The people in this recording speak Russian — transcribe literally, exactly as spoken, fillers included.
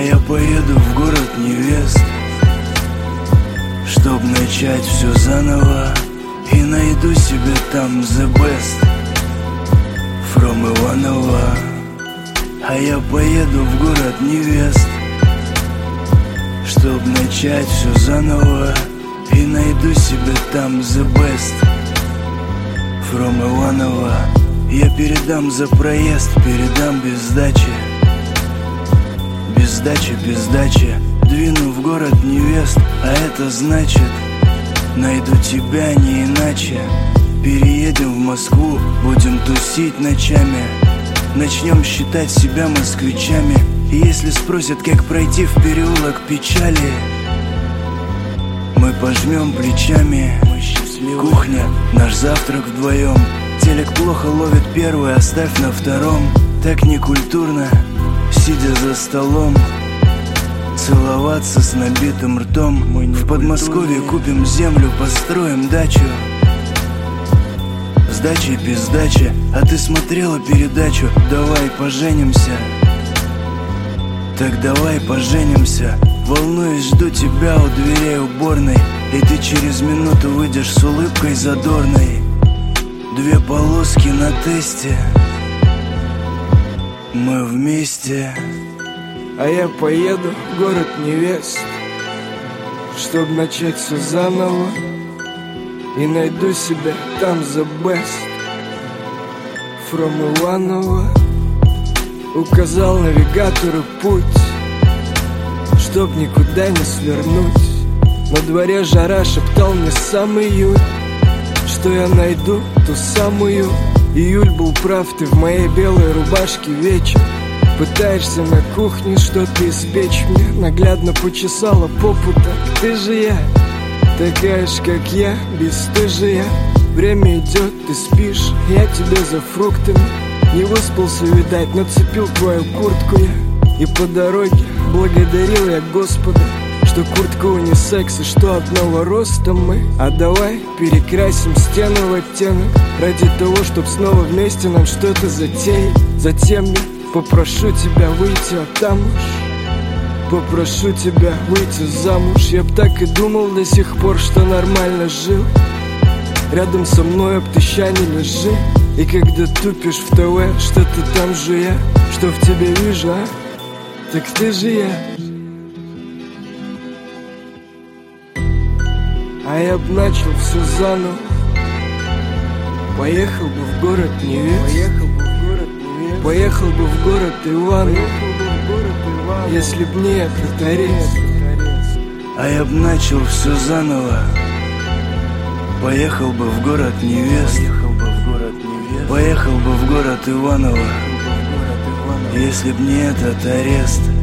я поеду в город невест, чтоб начать все заново, и найду себе там the best from Иваново. А я поеду в город невест, чтоб начать все заново, и найду себе там the best from Иваново. Я передам за проезд, передам без сдачи, без сдачи, без сдачи. Двину в город невест, а это значит найду тебя не иначе. Переедем в Москву, будем тусить ночами, начнем считать себя москвичами. И если спросят, как пройти в переулок печали, мы пожмем плечами. Кухня, наш завтрак вдвоем. Телек плохо ловит первый, оставь на втором. Так некультурно, сидя за столом, целоваться с набитым ртом. В Подмосковье купим землю, построим дачу, сдача и без сдачи. А ты смотрела передачу «Давай поженимся»? Так давай поженимся. Волнуюсь, жду тебя у дверей уборной, и ты через минуту выйдешь с улыбкой задорной. Две полоски на тесте, мы вместе. А я поеду в город невест, чтоб начать все заново, и найду себя там the best from Иваново. Указал навигатору путь, чтоб никуда не свернуть. На дворе жара, шептал мне сам июль, что я найду ту самую. Июль был прав, ты в моей белой рубашке вечер. Пытаешься на кухне что-то испечь мне, наглядно почесала попу-то. Ты же я, такая ж как я, бесстыжая. Время идет, ты спишь, я тебе за фруктами. Не выспался, видать, нацепил твою куртку я. И по дороге благодарил я Господа, что куртка унисекс и что одного роста мы. А давай перекрасим стену в оттенок, ради того, чтоб снова вместе нам что-то затеять. Затем я попрошу тебя выйти замуж, попрошу тебя выйти замуж. Я б так и думал до сих пор, что нормально жил. Рядом со мной об ты ща не лежи. И когда тупишь в ТВ, что ты там жуя, что в тебе вижу, а? Так ты же я. А я б начал все заново, поехал бы в город невест, поехал бы в город невест, поехал бы в город Иваново, если б не этот арест. А я б начал все заново, поехал бы в город невест, поехал бы в город Иваново, если б не этот арест.